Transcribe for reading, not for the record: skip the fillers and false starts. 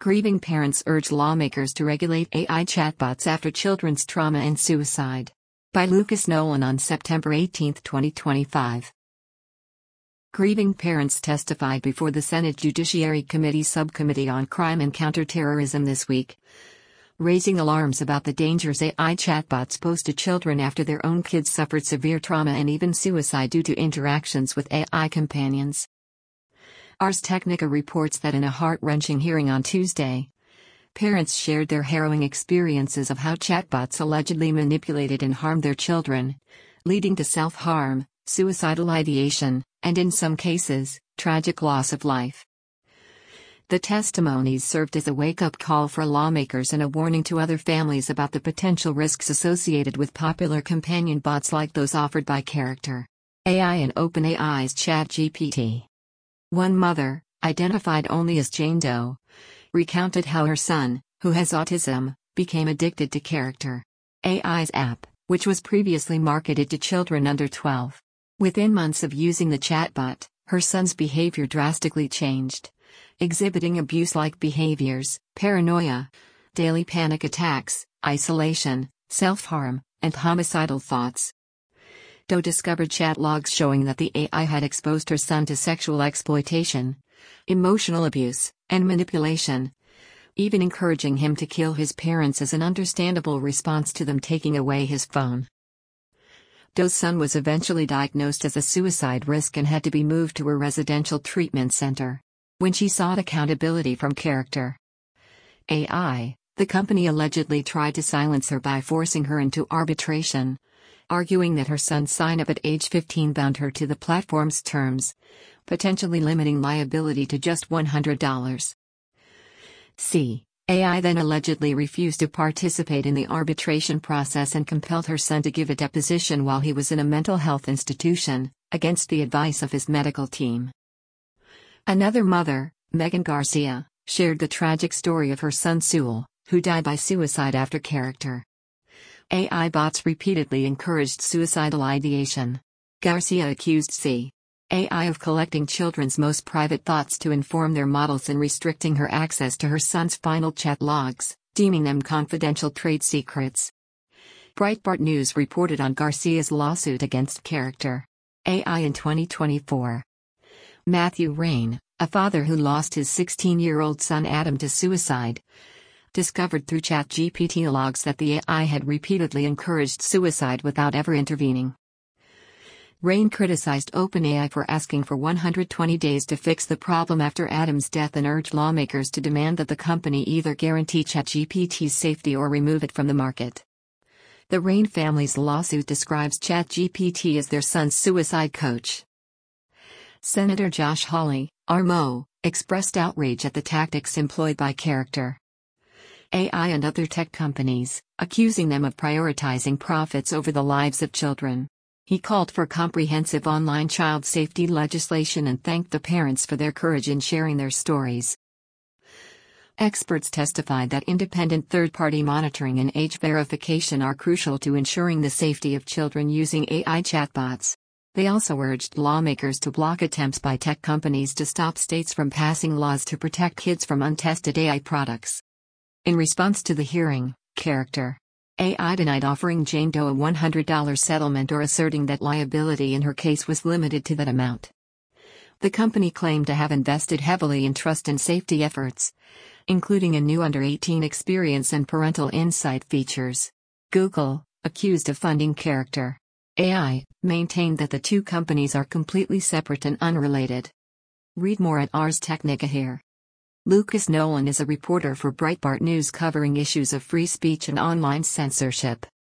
Grieving parents urge lawmakers to regulate AI chatbots after children's trauma and suicide. By Lucas Nolan on September 18, 2025. Grieving parents testified before the Senate Judiciary Committee Subcommittee on Crime and Counterterrorism this week, raising alarms about the dangers AI chatbots pose to children after their own kids suffered severe trauma and even suicide due to interactions with AI companions. Ars Technica reports that in a heart-wrenching hearing on Tuesday, parents shared their harrowing experiences of how chatbots allegedly manipulated and harmed their children, leading to self-harm, suicidal ideation, and in some cases, tragic loss of life. The testimonies served as a wake-up call for lawmakers and a warning to other families about the potential risks associated with popular companion bots like those offered by Character AI and OpenAI's ChatGPT. One mother, identified only as Jane Doe, recounted how her son, who has autism, became addicted to Character AI's app, which was previously marketed to children under 12. Within months of using the chatbot, her son's behavior drastically changed, exhibiting abuse-like behaviors, paranoia, daily panic attacks, isolation, self-harm, and homicidal thoughts. Doe discovered chat logs showing that the AI had exposed her son to sexual exploitation, emotional abuse, and manipulation, even encouraging him to kill his parents as an understandable response to them taking away his phone. Doe's son was eventually diagnosed as a suicide risk and had to be moved to a residential treatment center. When she sought accountability from Character AI, the company allegedly tried to silence her by forcing her into arbitration, arguing that her son's sign-up at age 15 bound her to the platform's terms, potentially limiting liability to just $100. AI then allegedly refused to participate in the arbitration process and compelled her son to give a deposition while he was in a mental health institution, against the advice of his medical team. Another mother, Megan Garcia, shared the tragic story of her son Sewell, who died by suicide after Character AI bots repeatedly encouraged suicidal ideation. Garcia accused AI of collecting children's most private thoughts to inform their models and restricting her access to her son's final chat logs, deeming them confidential trade secrets. Breitbart News reported on Garcia's lawsuit against Character AI in 2024. Matthew Rain, a father who lost his 16-year-old son Adam to suicide, discovered through ChatGPT logs that the AI had repeatedly encouraged suicide without ever intervening. Rain criticized OpenAI for asking for 120 days to fix the problem after Adam's death and urged lawmakers to demand that the company either guarantee ChatGPT's safety or remove it from the market. The Rain family's lawsuit describes ChatGPT as their son's suicide coach. Senator Josh Hawley, RMO, expressed outrage at the tactics employed by Character AI and other tech companies, accusing them of prioritizing profits over the lives of children. He called for comprehensive online child safety legislation and thanked the parents for their courage in sharing their stories. Experts testified that independent third-party monitoring and age verification are crucial to ensuring the safety of children using AI chatbots. They also urged lawmakers to block attempts by tech companies to stop states from passing laws to protect kids from untested AI products. In response to the hearing, Character AI denied offering Jane Doe a $100 settlement or asserting that liability in her case was limited to that amount. The company claimed to have invested heavily in trust and safety efforts, including a new under-18 experience and parental insight features. Google, accused of funding Character AI, maintained that the two companies are completely separate and unrelated. Read more at Ars Technica here. Lucas Nolan is a reporter for Breitbart News covering issues of free speech and online censorship.